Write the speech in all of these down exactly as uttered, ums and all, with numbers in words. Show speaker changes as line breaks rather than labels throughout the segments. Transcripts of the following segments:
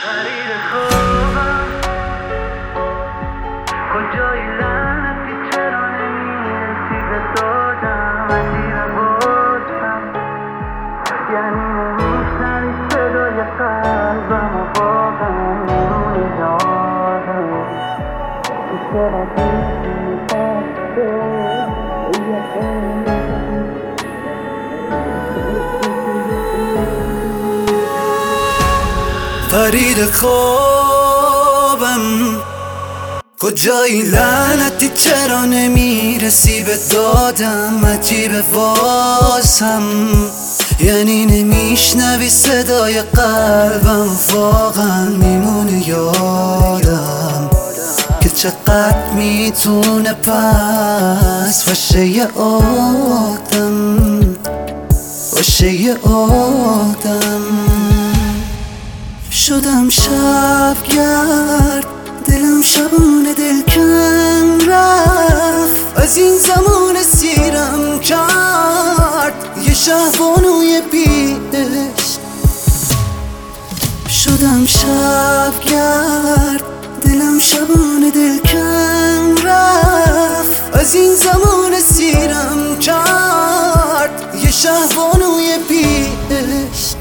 فرید خوبم کجایی لعنتی چرا نمیرسی به دادم عجیبه بازم یعنی نمیشنوی صدای قلبم و واقعا میمونی یادم تو چرا پیشی بسته
فرید خوابم کجایی لعنتی چرا نمیرسی به دادم عجیبه واسم یعنی نمیشنوی صدای قلبم واقعا میمونه یادم که چقدر میتونه پس باشه یه آدم باشه یه آدم شدم شبگرد دلم شبونه دلکن رفت از این زمان سیرم کرد یه شهوانوی بیش شدم شبگرد دلم شبونه دلکن رفت از این زمان سیرم کرد یه شهوانوی بیش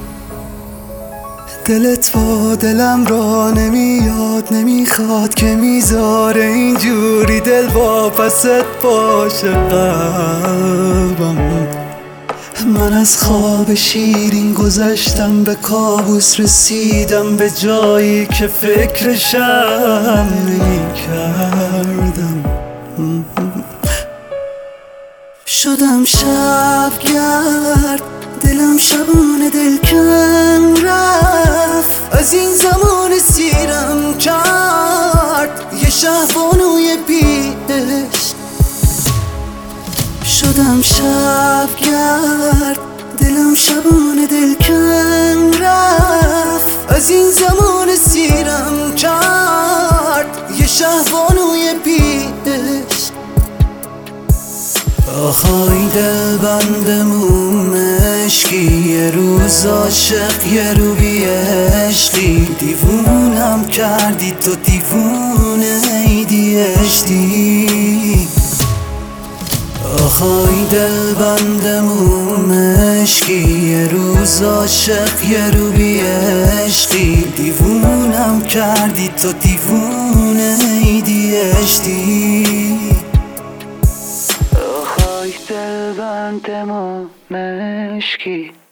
دلت با دلم را نمیاد نمیخواد که میذاره اینجوری دل واپست باشه قلبم من از خواب شیرین گذشتم به کابوس رسیدم به جایی که فکرشم نمیکردم شدم شبگرد دلم شبونه دلکن رفت از این زمان سیرم کرد یه شهوانوی بیش شدم شبگرد دلم شبونه دلکن رفت از این زمان سیرم کرد یه شهوانوی بیش آخای دل بندمون عشقی یه روز عاشق یه رو بی عشقی دیوونم کردی تو دیوونه ایدی اشتی آخای دل بندمون عشقی یه روز عاشق یه رو بی عشقی دیوونم کردی تو دیوونه ایدی اشتی
دل بند ما مشکی